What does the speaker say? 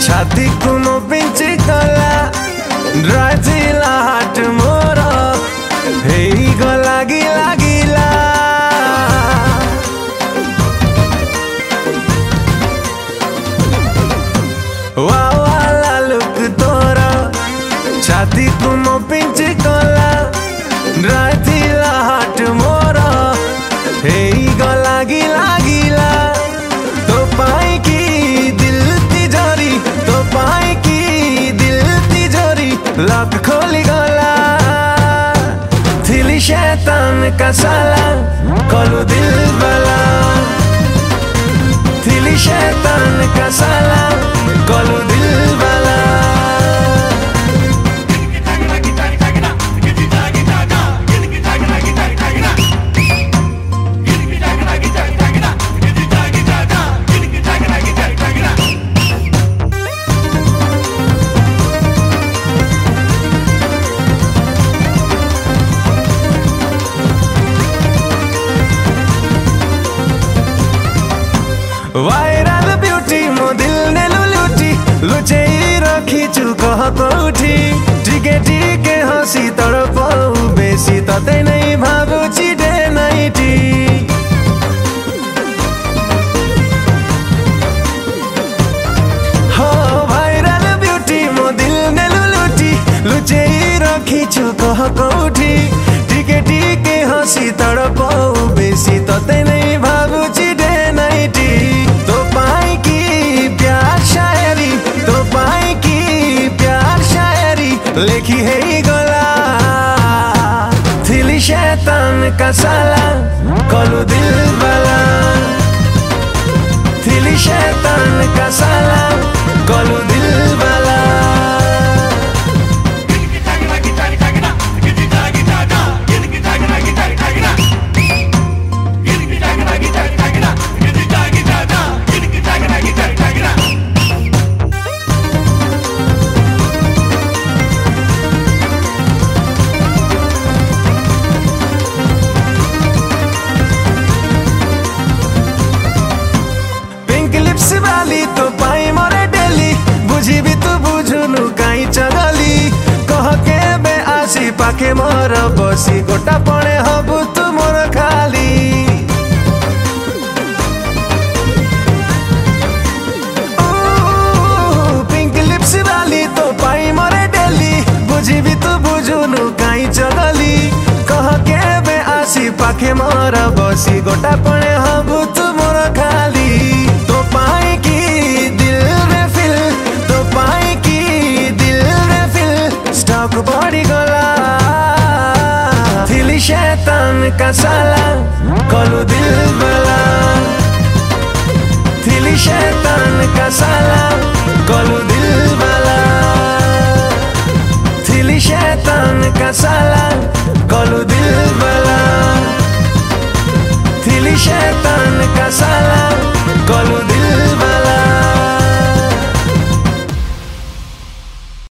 छाती को पिंची कला राजिला हाट मोर हे लागी लागिला वाला लुक तोर छाती को पिंची कला राजिला हाट मोर हे लागी लागिला तो पाई की दिल तिजोरी तो पाई की दिल तिजोरी लक खोली गला थिली शैतान का साला कलू दिल वाला थिली शैतान का साला कलू दिल वाला वायरल ब्यूटी मो दिल ने लुलुटी लुचे रखी कह कौठी टिके टिके हसी तड़पाऊ बेसी तते नहीं भावुची डे नाइटी हो वायरल ब्यूटी मो दिल ने लुलुटी लुचे रखी कह कौठी टिके टिके हसी तड़पाऊ बेसी तते नहीं भावुची डे नाइटी तो पाई की प्यार शायरी तो पाई की प्यार शायरी लिखी है गला थिली शैतान का साला कलू दिल वाला थिली शैतान का साला कलू दिल वाला वाली तो पाई मोरे डेली बुझी भी तू बुझुनु काई चगली कह के बे आसी पाखे मोर बसी गोटा पड़े हबु तू मोर खाली पिंक लिप्स वाली तो पाई मोरे डेली बुझी भी तू बुझुनु काई चगली कह के बे आसी पाखे मोर बसी गोटा पड़े हबु तू मोर खाली तो पाई की दिल में फिल तो पाई की दिल में फिल स्टॉक बॉडी गला थिली शैतान का साला कलू दिल वाला थिली शैतान का साला कलू दिल वाला थिली शैतान का साला